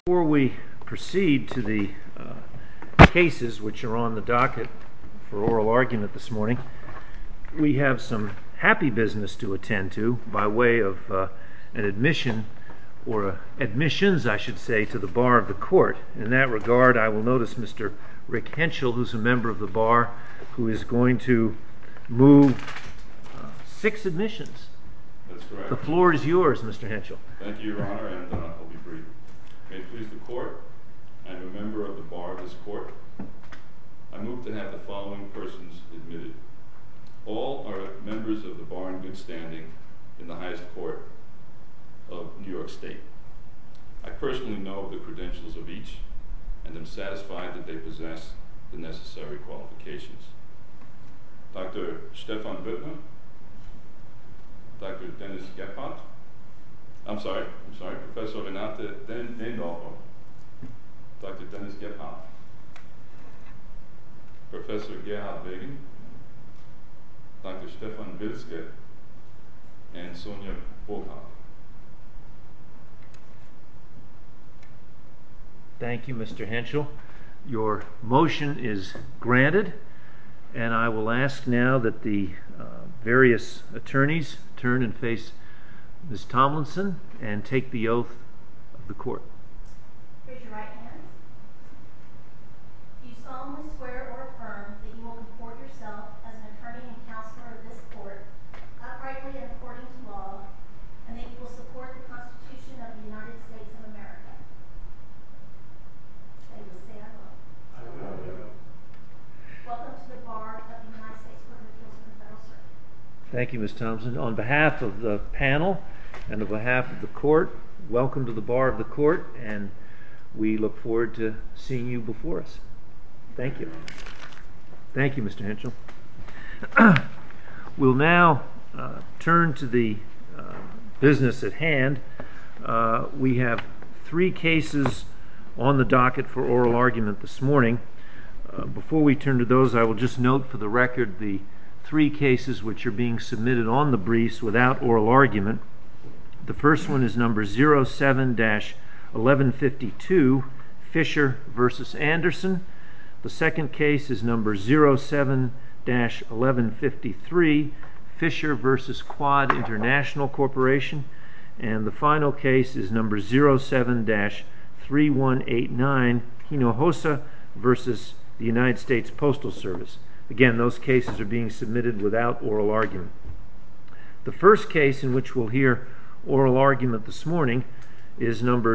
Before we proceed to the cases which are on the docket for oral argument this morning, we have some happy business to attend to by way of an admission, or admissions, I should say, to the bar of the court. In that regard, I will notice Mr. Rick Henschel, who's a member of the bar, who is going to move 6 admissions. That's correct. The floor is yours, Mr. Henschel. Thank you, Your Honor, and I'll be brief. May it please the court, I am a member of the bar of this court. I move to have the following persons admitted. All are members of the bar in good standing in the highest court of New York State. I personally know the credentials of each and am satisfied that they possess the necessary qualifications. Dr. Stefan Wittmer, Dr. Dennis Gebhardt, Professor Renate Dendorfer, Dr. Dennis Gebhardt, Professor Gerhard Wegen, Dr. Stefan Wilske, and Sonja Burkhardt. Thank you, Mr. Henschel. Your motion is granted, and I will ask now that the various attorneys turn and face Ms. Tomlinson and take the oath of the court. Raise your right hand. Do you solemnly swear or affirm that you will comport yourself as an attorney and counselor of this court, uprightly and according to law, and that you will support the Constitution of the United States of America? Say will say I will. I will. Welcome to the bar of the United States Court of Appeals for the Federal Circuit. Thank you, Ms. Thompson. On behalf of the panel and on behalf of the court, welcome to the bar of the court, and we look forward to seeing you before us. Thank you. Thank you, Mr. Henschel. We'll now turn to the business at hand. We have 3 cases on the docket for oral argument this morning. Before we turn to those, I will just note for the record the 3 cases which are being submitted on the briefs without oral argument. The first one is number 07-1152, Fisher v. Anderson. The second case is number 07-1153, Fisher v. Quad International Corporation. And the final case is number 07-3189, Hinojosa v. the United States Postal Service. Again, those cases are being submitted without oral argument. The first case in which we'll hear oral argument this morning is number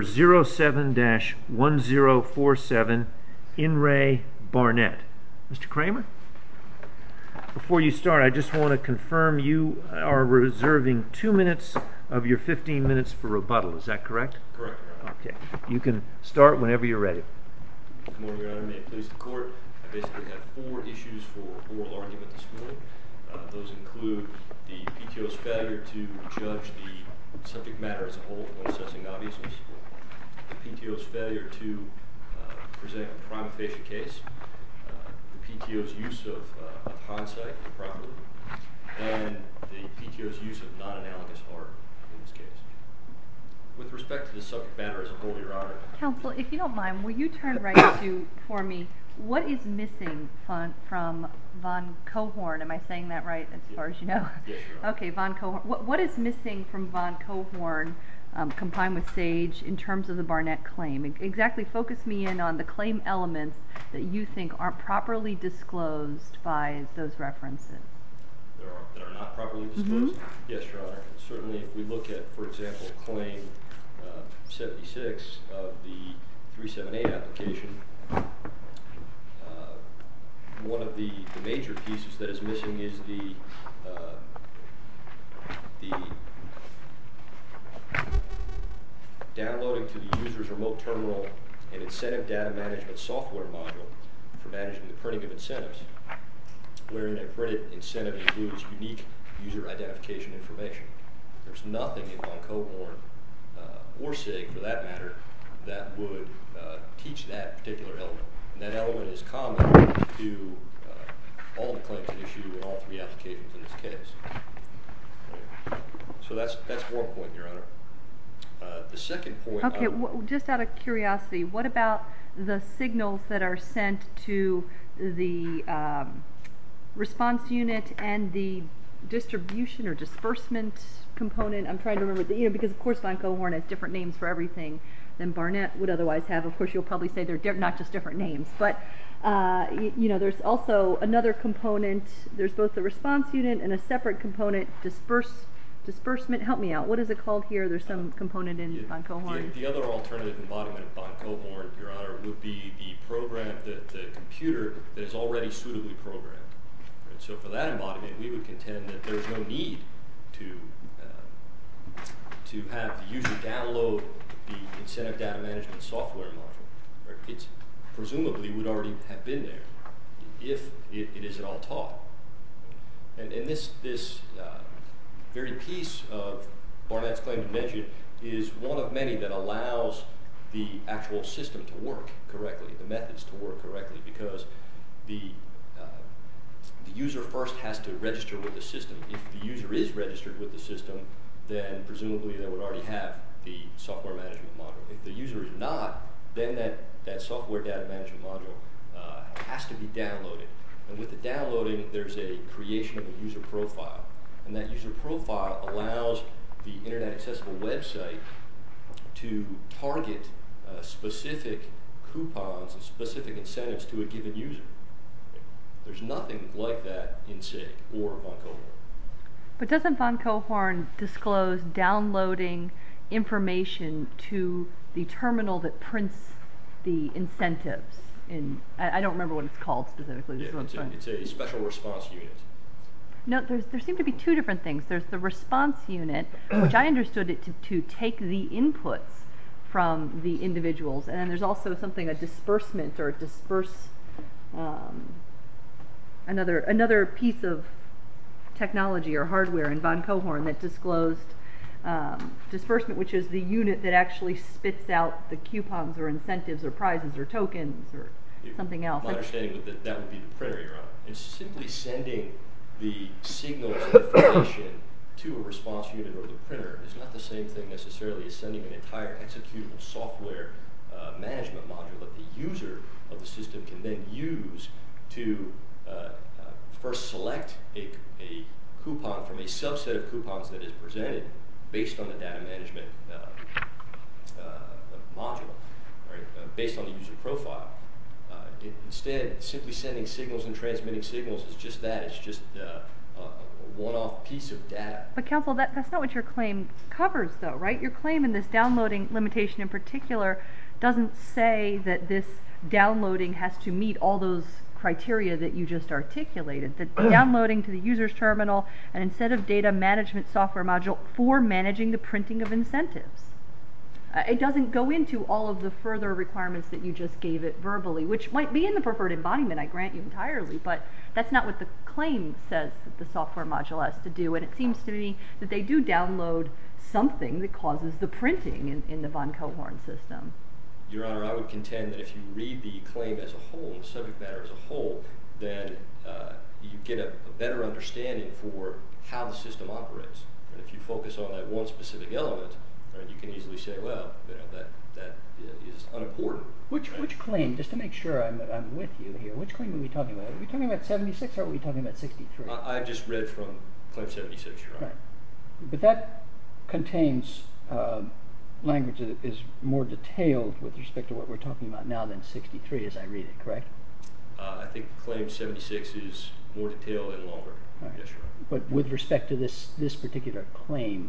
07-1047, In re Barnett. Mr. Kramer? Before you start, I just want to confirm you are reserving 2 minutes of your 15 minutes for rebuttal. Is that correct? Correct, Your Honor. Okay. You can start whenever you're ready. Good morning, Your Honor. May it please the court. I basically have 4 issues for oral argument this morning. Those include the PTO's failure to judge the subject matter as a whole when assessing obviousness, the PTO's failure to present a prima facie case, the PTO's use of hindsight improperly, and the PTO's use of non-analogous art in this case. With respect to the subject matter as a whole, Your Honor. Counsel, if you don't mind, will you turn right to, for me, what is missing from von Cohorn? Am I saying that right as far as you know? Yes, Your Honor. Okay, von Cohorn. What is missing from von Cohorn combined with Sage in terms of the Barnett claim? Exactly, focus me in on the claim elements that you think aren't properly disclosed by those references. That are not properly disclosed? Mm-hmm. Yes, Your Honor. Certainly, if we look at, for example, claim 76 of the 378 application, one of the major pieces that is missing is the downloading to the user's remote terminal an incentive data management software module for managing the printing of incentives, wherein a printed incentive includes unique user identification information. There's nothing in von Cohorn or SIG, for that matter, that would teach that particular element. And that element is common to all the claims at issue in all 3 applications in this case. So that's one point, Your Honor. The second point... Okay, just out of curiosity, what about the signals that are sent to the response unit and the distribution or disbursement component? I'm trying to remember, because of course Von Cohorn has different names for everything than Barnett would otherwise have. Of course, you'll probably say they're not just different names, but there's also another component. There's both the response unit and a separate component, disbursement. Help me out. What is it called here? There's some component in Von Cohorn. The other alternative embodiment of Von Cohorn, Your Honor, would be the program, the computer that is already suitably programmed. Right? So for that embodiment, we would contend that there's no need to have the user download the incentive data management software module. Right? It presumably would already have been there if it is at all taught. And this very piece of Barnett's claim to invention is one of many that allows the actual system to work correctly, the methods to work correctly, because the user first has to register with the system. If the user is registered with the system, then presumably they would already have the software management module. If the user is not, then that software data management module has to be downloaded. And with the downloading, there's a creation of a user profile. And that user profile allows the Internet Accessible website to target specific coupons and specific incentives to a given user. There's nothing like that in SIG or Von Cohorn. But doesn't Von Cohorn disclose downloading information to the terminal that prints the incentives? I don't remember what it's called specifically. Yeah, it's a special response unit. No, there seem to be two different things. There's the response unit, which I understood it to take the inputs from the individuals, and then there's also something, a disbursement or another piece of technology or hardware in Von Cohorn that disclosed disbursement, which is the unit that actually spits out the coupons or incentives or prizes or tokens or something else. My understanding was that would be the printer, Your Honor. It's simply sending the signals and information to a response unit or the printer is not the same thing necessarily as sending an entire executable software management module that the user of the system can then use to first select a coupon from a subset of coupons that is presented based on the data management module, right? Based on the user profile. Instead, simply sending signals and transmitting signals is just that. It's just a one-off piece of data. But counsel, that's not what your claim covers, though, right? Your claim in this downloading limitation in particular doesn't say that this downloading has to meet all those criteria that you just articulated. That downloading to the user's terminal an incentive data management software module for managing the printing of incentives. It doesn't go into all of the further requirements that you just gave it verbally, which might be in the preferred embodiment, I grant you entirely, but that's not what the claim says that the software module has to do, and it seems to me that they do download something that causes the printing in the Von Cohorn system. Your Honor, I would contend that if you read the claim as a whole, the subject matter as a whole, then you get a better understanding for how the system operates. And if you focus on that one specific element, you can easily say, well, that is unimportant. Which claim, just to make sure I'm with you here, which claim are we talking about? Are we talking about 76 or are we talking about 63? I just read from Claim 76, Your Honor. Right. But that contains language that is more detailed with respect to what we're talking about now than 63 as I read it, correct? I think Claim 76 is more detailed and longer. Right. Yes, Your Honor. But with respect to this particular claim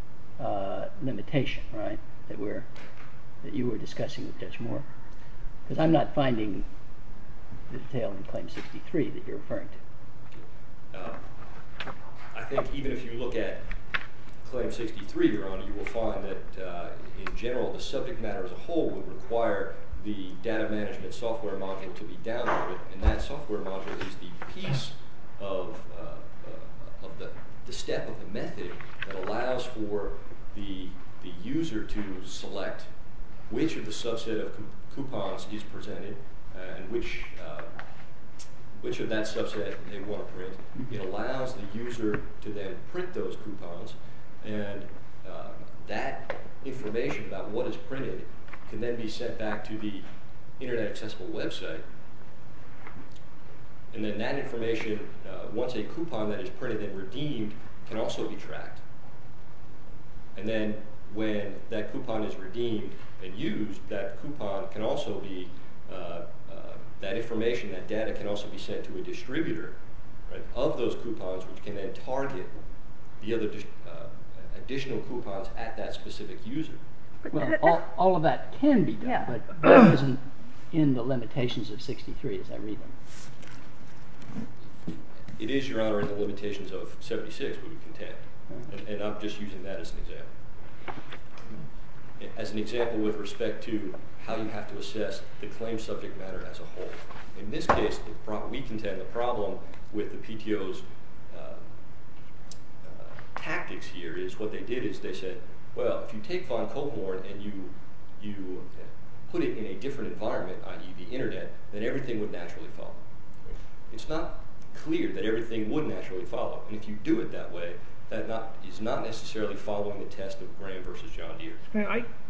limitation, right, that you were discussing with Judge Moore, because I'm not finding the detail in Claim 63 that you're referring to. I think even if you look at Claim 63, Your Honor, you will find that in general the subject matter as a whole would require the data management software module to be downloaded, and that software module is the piece of the step of the method that allows for the user to select which of the subset of coupons is presented and which of that subset they want to print. It allows the user to then print those coupons, and that information about what is printed can then be sent back to the internet accessible website. And then that information, once a coupon that is printed and redeemed, can also be tracked. And then when that coupon is redeemed and used, that coupon can also be, that information, that data can also be sent to a distributor, right, of those coupons, which can then target the other additional coupons at that specific user. Well, all of that can be done, Yeah. but that isn't in the limitations of 63 as I read them. It is, Your Honor, in the limitations of 76, we would contend. And I'm just using that as an example. As an example with respect to how you have to assess the claim subject matter as a whole. In this case, we contend the problem with the PTO's tactics here is what they did is they said, well, if you take von Cohorn and you put it in a different environment, i.e. the internet, then everything would naturally follow. It's not clear that everything would naturally follow. And if you do it that way, that is not necessarily following the test of Graham versus John Deere.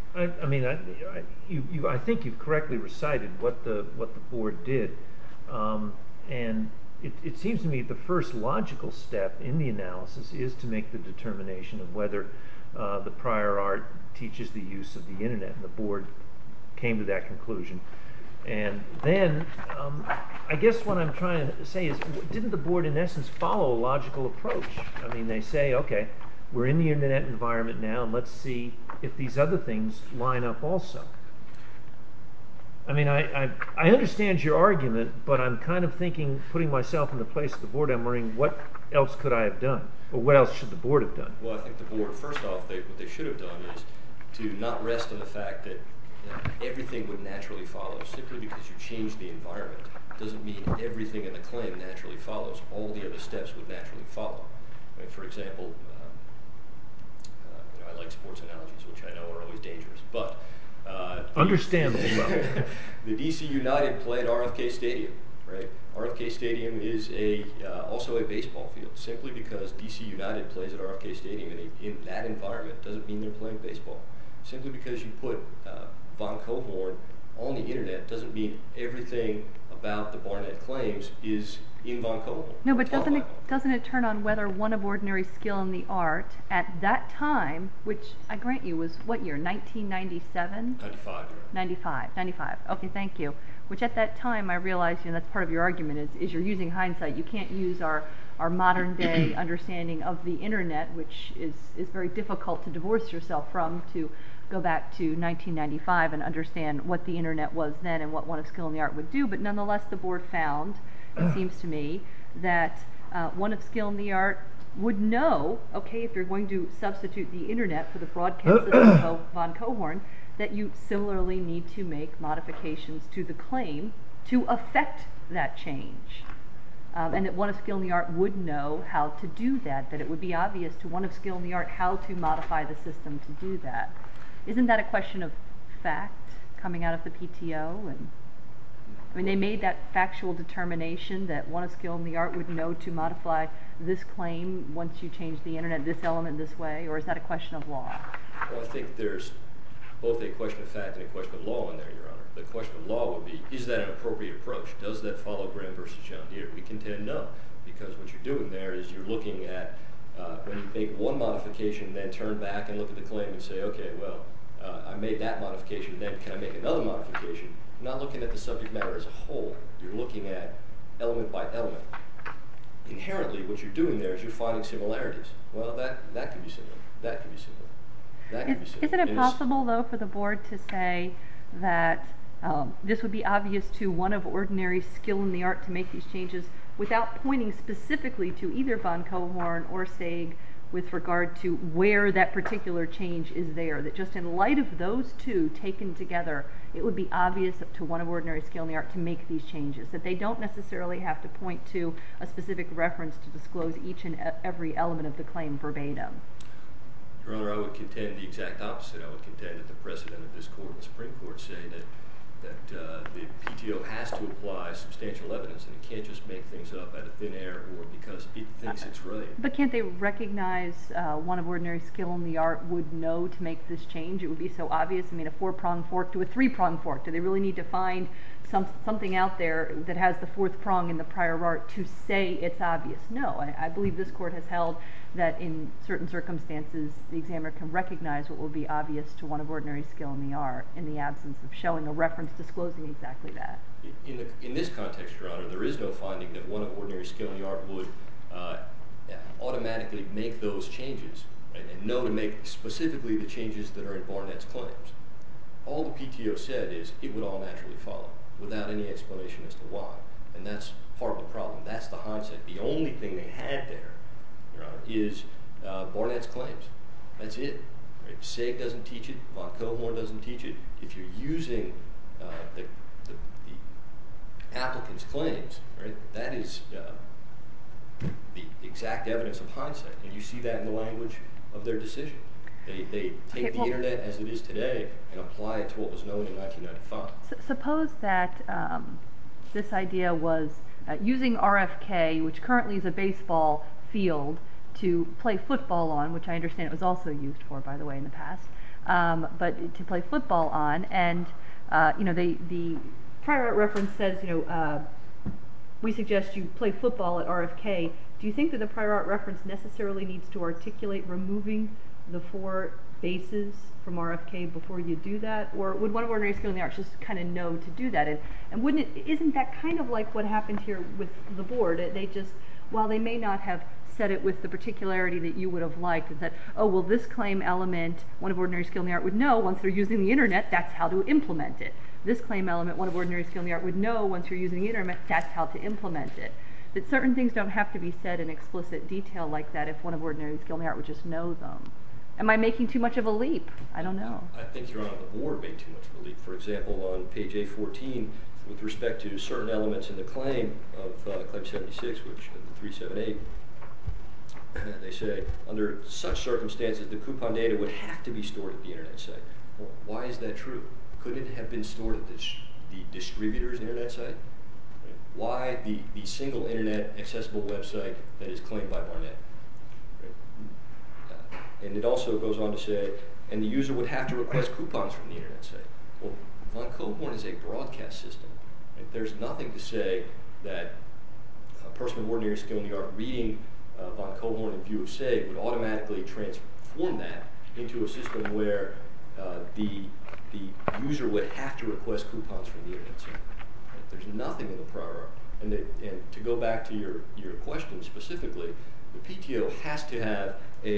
I think you've correctly recited what the board did, and it seems to me the first logical step in the analysis is to make the determination of whether the prior art teaches the use of the internet, and the board came to that conclusion. And then, I guess what I'm trying to say is, didn't the board in essence follow a logical approach? I mean, they say, okay, we're in the internet environment now, and let's see if these other things line up also. I mean, I understand your argument, but I'm kind of thinking, putting myself in the place of the board, I'm wondering, what else could I have done? Or what else should the board have done? Well, I think the board, first off, what they should have done is to not rest on the fact that everything would naturally follow. Simply because you change the environment doesn't mean everything in the claim naturally follows. All the other steps would naturally follow. I mean, for example, I like sports analogies, which I know are always dangerous, but understandable. The DC United play at RFK Stadium, right? RFK Stadium is also a baseball field. Simply because DC United plays at RFK Stadium in that environment doesn't mean they're playing baseball. Simply because you put von Cohorn on the internet doesn't mean everything about the Barnett claims is in von Cohorn. No, but doesn't it turn on whether one of ordinary skill in the art at that time, which I grant you was what year, 1997? 95. 95. Okay, thank you. Which at that time I realized, that's part of your argument is you're using hindsight. You can't use our modern day understanding of the internet, which is very difficult to divorce yourself from, to go back to 1995 and understand what the internet was then and what one of skill in the art would do. But nonetheless, the board found, it seems to me, that one of skill in the art would know, okay, if you're going to substitute the internet for the broadcast system of von Cohorn, that you similarly need to make modifications to the claim to affect that change. And that one of skill in the art would know how to do that it would be obvious to one of skill in the art how to modify the system to do that. Isn't that a question of fact coming out of the PTO? And I mean, they made that factual determination that one of skill in the art would know to modify this claim once you change the internet, this element this way, or is that a question of law? Well, I think there's both a question of fact and a question of law in there, Your Honor. The question of law would be, is that an appropriate approach? Does that follow Graham versus John Deere? We contend no, because what you're doing there is you're looking at when you make one modification, then turn back and look at the claim and say, okay, well, I made that modification, then can I make another modification? You're not looking at the subject matter as a whole. You're looking at element by element. Inherently, what you're doing there is you're finding similarities. Well, that could be similar. That could be similar. That could be similar. Isn't it possible, though, for the board to say that this would be obvious to one of ordinary skill in the art to make these changes without pointing specifically to either von Cohorn or Saig with regard to where that particular change is there, that just in light of those two taken together, it would be obvious to one of ordinary skill in the art to make these changes, that they don't necessarily have to point to a specific reference to disclose each and every element of the claim verbatim? Your Honor, I would contend the exact opposite. I would contend that the precedent of this court and the Supreme Court say that the PTO has to apply substantial evidence, and it can't just make things up out of thin air or because it thinks it's right. But can't they recognize one of ordinary skill in the art would know to make this change? It would be so obvious. I mean, a 4-prong fork to a 3-prong fork. Do they really need to find something out there that has the 4th prong in the prior art to say it's obvious? No, I believe this court has held that in certain circumstances the examiner can recognize what will be obvious to one of ordinary skill in the art in the absence of showing a reference disclosing exactly that. In this context, Your Honor, there is no finding that one of ordinary skill in the art would automatically make those changes, right, and know to make specifically the changes that are in Barnett's claims. All the PTO said is it would all naturally follow without any explanation as to why. And that's part of the problem. That's the hindsight. The only thing they had there, Your Honor, is Barnett's claims. That's it. Right? SEG doesn't teach it. Von Cohorn doesn't teach it. If you're using the applicant's claims, right, that is the exact evidence of hindsight. And you see that in the language of their decision. They take the internet as it is today and apply it to what was known in 1995. Suppose that this idea was using RFK, which currently is a baseball field, to play football on, which I understand it was also used for, by the way, in the past, but to play football on, and the prior art reference says, we suggest you play football at RFK. Do you think that the prior art reference necessarily needs to articulate removing the 4 bases from RFK before you do that? Or would one of ordinary skill in the arts just kind of know to do that? And isn't that kind of like what happened here with the board? They just, while they may not have said it with the particularity that you would have liked, is that, oh, well, this claim element, one of ordinary skill in the art would know once they're using the internet, that's how to implement it. This claim element, one of ordinary skill in the art would know once you're using the internet, that's how to implement it. That certain things don't have to be said in explicit detail like that if one of ordinary skill in the art would just know them. Am I making too much of a leap? I don't know. I think, Your Honor, the board made too much of a leap. For example, on page A14, with respect to certain elements in the claim of Claim 76, which the 378, they say, under such circumstances, the coupon data would have to be stored at the internet site. Well, why is that true? Couldn't it have been stored at the distributor's internet site? Why the single internet accessible website that is claimed by Barnett? And it also goes on to say, and the user would have to request coupons from the internet site. Well, Von Cohorn is a broadcast system. Right? There's nothing to say that a person of ordinary skill in the art reading Von Cohorn in view of SEG would automatically transform that into a system where the user would have to request coupons from the internet site. Right? There's nothing in the prior art. And to go back to your question specifically, the PTO has to have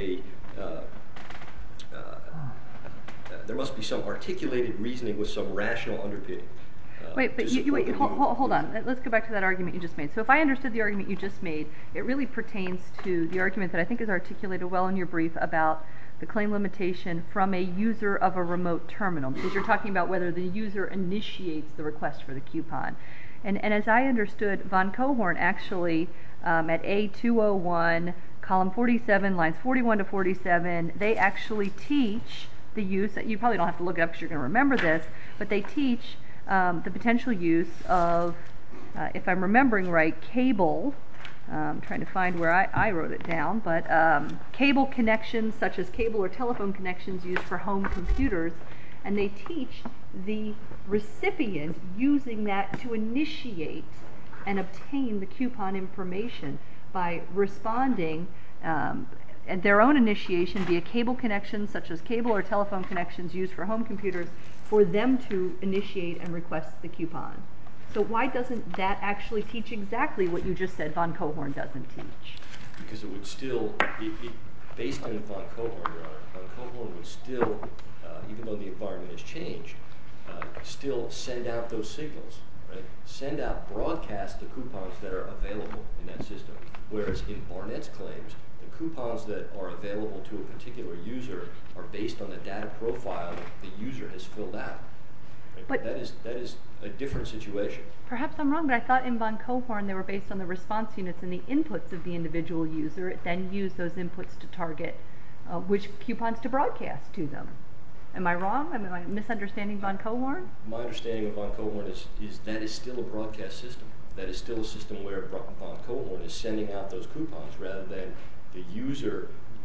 there must be some articulated reasoning with some rational underpinning. Wait, hold on. Let's go back to that argument you just made. So if I understood the argument you just made, it really pertains to the argument that I think is articulated well in your brief about the claim limitation from a user of a remote terminal, because you're talking about whether the user initiates the request for the coupon. And as I understood, Von Cohorn actually, at A201, column 47, lines 41 to 47, they actually teach the use, you probably don't have to look it up because you're going to remember this, but they teach the potential use of, if I'm remembering right, cable. I'm trying to find where I wrote it down, but cable connections such as cable or telephone connections used for home computers, and they teach the recipient using that to initiate and obtain the coupon information by responding and their own initiation via cable connections such as cable or telephone connections used for home computers for them to initiate and request the coupon. So why doesn't that actually teach exactly what you just said Von Cohorn doesn't teach? Because it would still, based on Von Cohorn, Your Honor, Von Cohorn would still, even though the environment has changed, still send out those signals, right? Send out, broadcast the coupons that are available in that system. Whereas in Barnett's claims, the coupons that are available to a particular user are based on the data profile that the user has filled out. Right? But that is a different situation. Perhaps I'm wrong, but I thought in Von Cohorn they were based on the response units and the inputs of the individual user. It then used those inputs to target which coupons to broadcast to them. Am I wrong? Am I misunderstanding Von Cohorn? My understanding of Von Cohorn is that is still a broadcast system. That is still a system where Von Cohorn is sending out those coupons rather than the user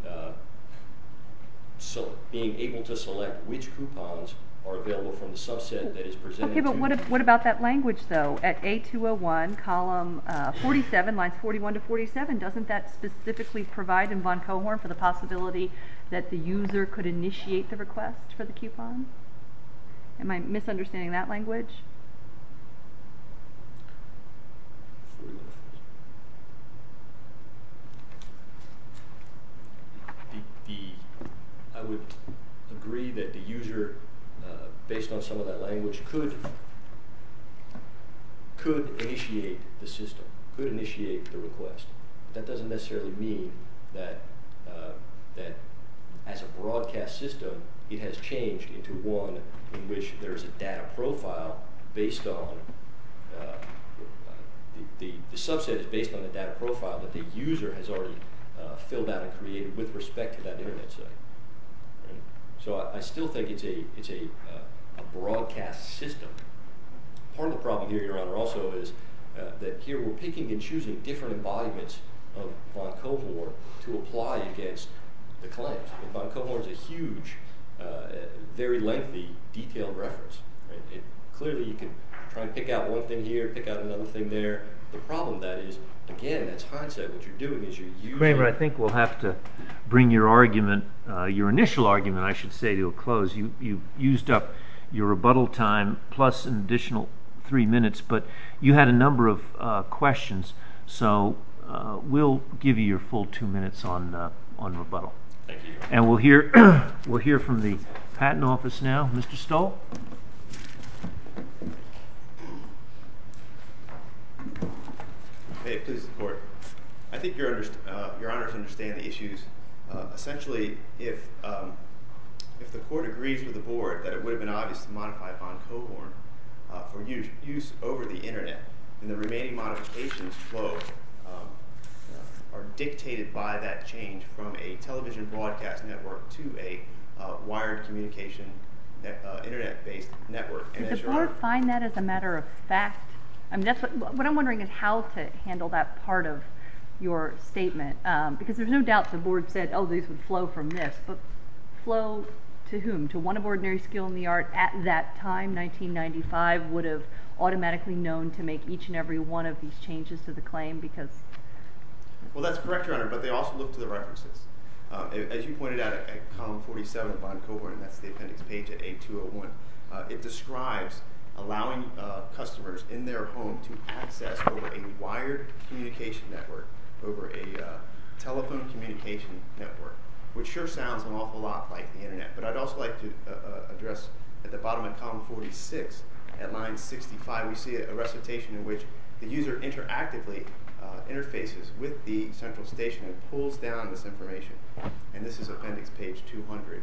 being able to select which coupons are available from the subset that is presented. Okay, but what about that language though? At A201, column 47, lines 41 to 47, doesn't that specifically provide in Von Cohorn for the possibility that the user could initiate the request for the coupon? Am I misunderstanding that language? I would agree that the user, based on some of that language, could initiate the system, could initiate the request. That doesn't necessarily mean that as a broadcast system, it has changed into one in which there is a data profile based on the subset is based on the data profile that the user has already filled out and created with respect to that internet site. Right? So I still think it's a broadcast system. Part of the problem here, Your Honor, also is that here we're picking and choosing different embodiments of Von Cohorn to apply against the claims. And Von Cohorn is a huge, very lengthy, detailed reference. Right? Clearly, you can try and pick out one thing here, pick out another thing there. The problem that is, again, that's hindsight. What you're doing is you're using... Kramer, I think we'll have to bring your argument, your initial argument, I should say, to a close. You've used up your rebuttal time plus an additional 3 minutes, but you had a number of questions, so we'll give you your full 2 minutes on rebuttal. Thank you. And we'll hear from the Patent Office now. Mr. Stoll? May it please the Court. I think Your Honors understand the issues. Essentially, if the Court agrees with the Board that it would have been obvious to modify Von Cohorn for use over the Internet, then the remaining modifications are dictated by that change from a television broadcast network to a wired communication Internet-based network. Does the Board find that as a matter of fact? I mean, that's what I'm wondering is how to handle that part of your statement, because there's no doubt the Board said, oh, these would flow from this, but flow to whom? To one of ordinary skill in the art at that time, 1995, would have automatically known to make each and every one of these changes to the claim because... Well, that's correct, Your Honor, but they also look to the references. As you pointed out at column 47 of Von Cohorn, and that's the appendix page at A201, it describes allowing customers in their home to access over a wired communication network, over a telephone communication network, which sure sounds an awful lot like the Internet. But I'd also like to address at the bottom of column 46, at line 65, we see a recitation in which the user interactively interfaces with the central station and pulls down this information. And this is appendix page 200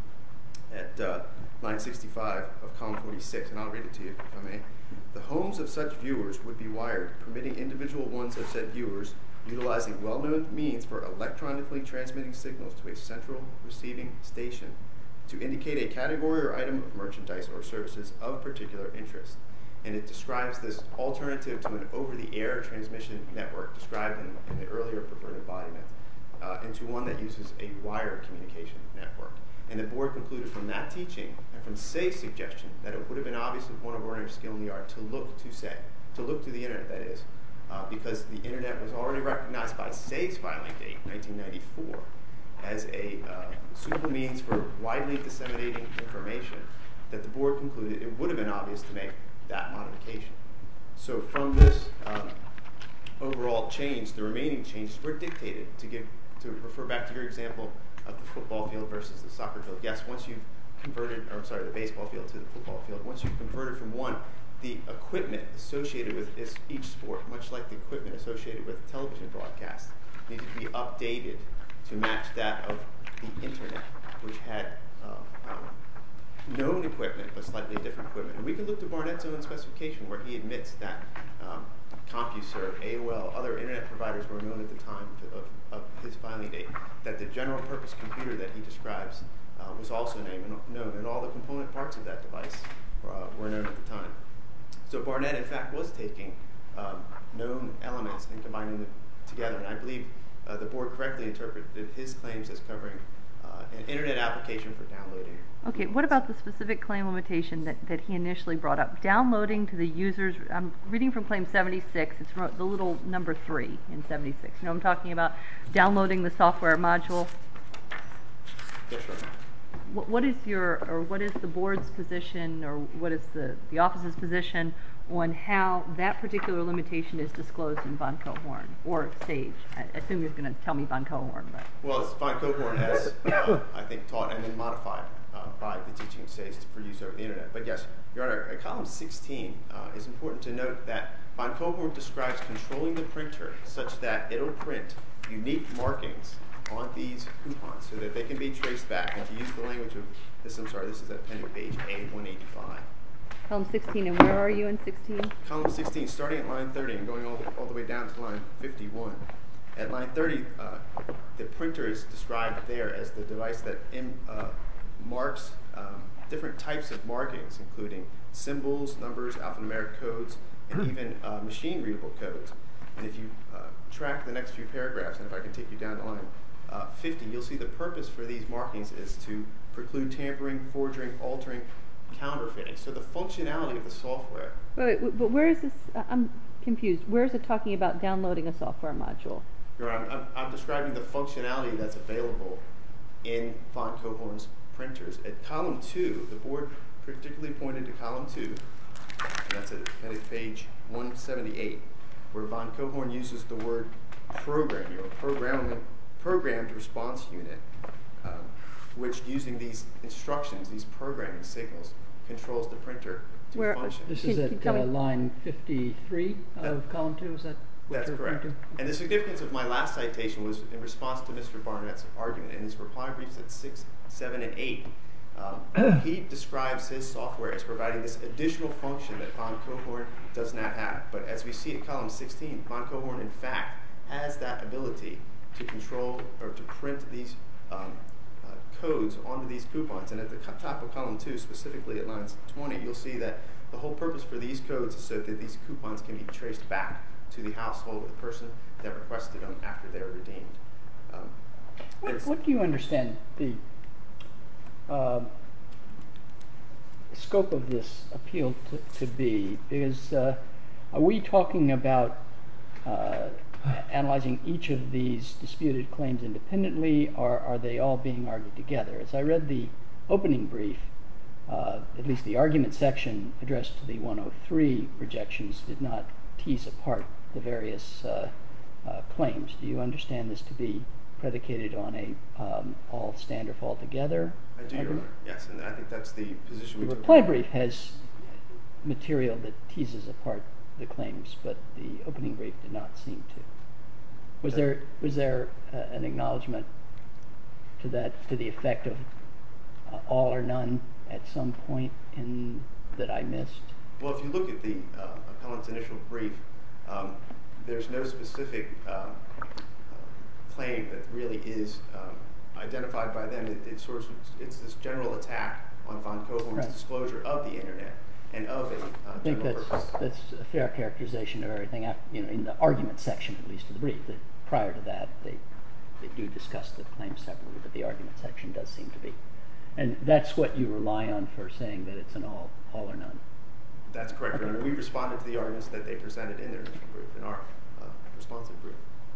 at line 65 of column 46, and I'll read it to you if I may. The homes of such viewers would be wired, permitting individual ones of said viewers utilizing well-known means for electronically transmitting signals to a central receiving station to indicate a category or item of merchandise or services of particular interest. And it describes this alternative to an over-the-air transmission network described in the earlier preferred embodiment into one that uses a wired communication network. And the Board concluded from that teaching and from Say's suggestion that it would have been obvious of one of ordinary skill in the art to look to Say, to look to the Internet, that is, because the Internet was already recognized by Say's filing date, 1994, as a suitable means for widely disseminating information, that the Board concluded it would have been obvious to make that modification. So from this overall change, the remaining changes were dictated to refer back to your example of the football field versus the soccer field. Yes, once you've converted, or sorry, the baseball field to the football field, once you've converted from one, the equipment associated with each sport, much like the equipment associated with television broadcasts, needed to be updated to match that of the Internet, which had known equipment but slightly different equipment. And we can look to Barnett's own specification where he admits that CompuServe, AOL, other Internet providers were known at the time of his filing date, that the general purpose computer that he describes was also known, and all the component parts of that device were known at the time. So Barnett, in fact, was taking known elements and combining them together, and I believe the board correctly interpreted his claims as covering an internet application for downloading. Okay, what about the specific claim limitation that he initially brought up? Downloading to the user's, I'm reading from claim 76, it's the little number 3 in 76. You know what I'm talking about? Downloading the software module. Yes, sir. What is the board's position, or what is the office's position on how that particular limitation is disclosed in Von Cohorn or Sage? I assume you're going to tell me Von Cohorn, but Well, it's Von Cohorn as I think taught and then modified by the teaching Sage for use over the internet. But yes, Your Honor, at column 16, it's important to note that Von Cohorn describes controlling the printer such that it'll print unique markings on these coupons so that they can be traced back. And to use the language of this, I'm sorry, this is at appendix page A185. column 16, and where are you in 16? Column 16, starting at line 30 and going all the way down to line 51. At line 30, the printer is described there as the device that marks different types of markings, including symbols, numbers, alphanumeric codes, and even machine-readable codes. And if you track the next few paragraphs, and if I can take you down to line 50, you'll see the purpose for these markings is to preclude tampering, forgery, altering, counterfeiting. So the functionality of the software. Wait, but where is this? I'm confused. Where is it talking about downloading a software module? Your Honor, I'm describing the functionality that's available in Von Cohorn's printers. At column 2, the board particularly pointed to column 2, and that's at page 178, where Von Cohorn uses the word program, or programmed response unit, which using these instructions, these programming signals, controls the printer to function. This is at line 53 of column 2, is that what That's you're correct. referring to? And the significance of my last citation was in response to Mr. Barnett's argument. In his reply briefs at 6, 7, and 8, he describes his software as providing this additional function that Von Cohorn does not have. But as we see at column 16, Von Cohorn, in fact, has that ability to control or to print these codes onto these coupons. And at the top of column 2, specifically at lines 20, you'll see that the whole purpose for these codes is so that these coupons can be traced back to the household of the person that requested them after they're redeemed. What do you understand the scope of this appeal to be? Because are we talking about analyzing each of these disputed claims independently, or are they all being argued together? As I read the opening brief, at least the argument section addressed to the 103 rejections did not tease apart the various claims. Do you understand this to be predicated on a all stand or fall together? I do, Your Honor. Yes, and I think that's the position we The took. reply brief has material that teases apart the claims, but the opening brief did not seem to. Was there an acknowledgement to the effect of all or none at some point that I missed? Well, if you look at the appellant's initial brief, there's no specific claim that really is identified by them. It's this general attack on Von Cohorn's disclosure of the internet and of a general purpose. I think that's a fair characterization of everything. In the argument section, at least of the brief, that prior to that they do discuss the claims separately, but the argument section does seem to be. And that's what you rely on for saying that it's an all or none. That's correct, Your Honor. We responded to the arguments that they presented in their initial brief, in our responsive brief.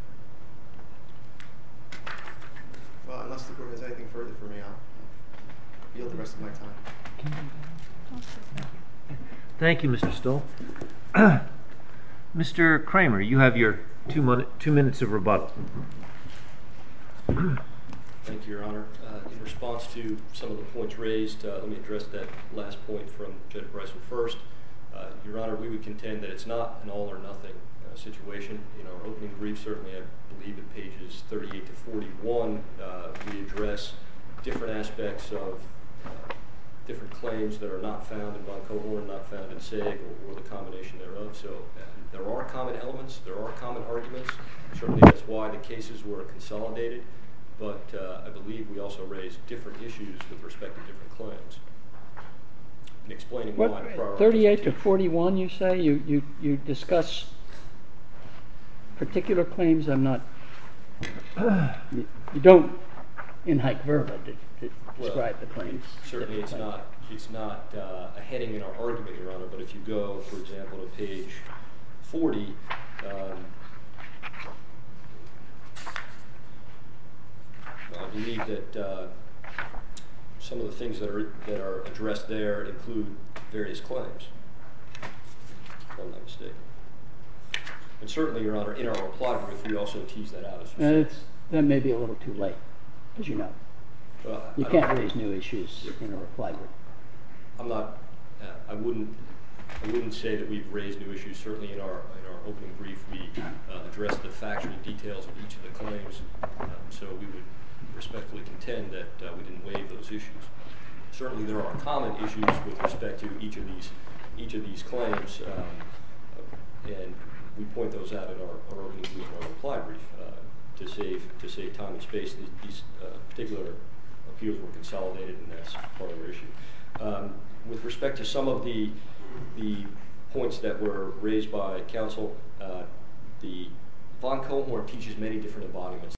Well, unless the court has anything further for me, I'll yield the rest of my time. Thank you, Mr. Stoll. Mr. Kramer, you have your 2 minutes of rebuttal. Thank you, Your Honor. In response to some of the points raised, let me address that last point from Judge Bryson first. Your Honor, we would contend that it's not an all or nothing situation. In our opening brief, certainly I believe at pages 38 to 41, we address different aspects of different claims that are not found in Von Cohorn, not found in SEG, or the combination thereof. So there are common elements, there are common arguments. Certainly that's why the cases were consolidated. but I believe we also raised different issues with respect to different claims. In explaining why prior 38 to 41, you say? You discuss particular claims? I'm not... you don't, in haec verba, describe the claims. Certainly it's not a heading in our argument, Your Honor, but if you go, for example, to page 40, I believe that some of the things that are addressed there include various claims, if I'm not mistaken. And certainly, Your Honor, in our reply brief, we also tease that out. That may be a little too late, as you know. You can't raise new issues in a reply brief. I'm not. I wouldn't say that we've raised new issues. Certainly, in our opening brief, we addressed the factual details of each of the claims. So we would respectfully contend that we didn't waive those issues. Certainly, there are common issues with respect to each of these claims, and we point those out in our opening brief and our reply brief to save time and space. These particular appeals were consolidated, and that's part of our issue. With respect to some of the points that were raised by counsel, the Von Cohorn teaches many different embodiments.